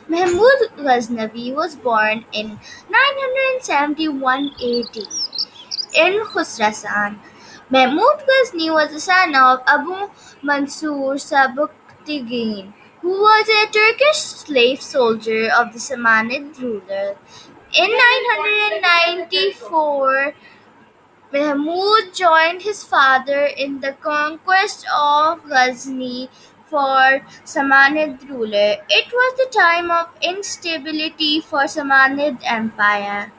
Mahmud Ghaznavi was born in 971 AD in Khuzestan. Mahmud Ghazni was the son of Abu Mansur Sabuktigin, who was a Turkish slave soldier of the Samanid ruler. In 994, Mahmud joined his father in the conquest of Ghazni for Samanid ruler. It was the time of instability for Samanid Empire.